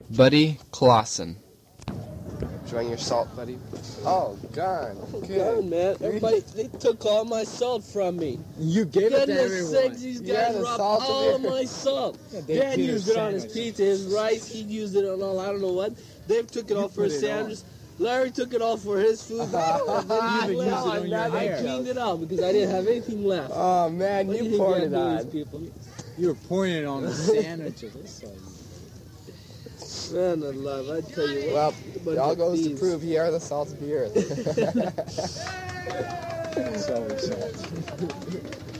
Buddy Clausen. Enjoying your salt, buddy? Oh, gone. Gone, man. Everybody, they took all my salt from me. You gave it to Goodness everyone. sakes, these guys the robbed salt of all of your- my salt. they Dan did a used it on his sandwich. pizza, his rice, he used it on all, I don't know what. Dave took it all for put his it sandwich. Larry took it all for his food. And then You he even left. used it on your I hair. cleaned it out because I didn't have anything left. Oh, man, What do you think poured I it do to on. these people? You were pouring it on the sandwiches. Man alive, I tell you what. Well, a bunch it all of goes to thieves. prove ye are the salt of the earth. It's always salt.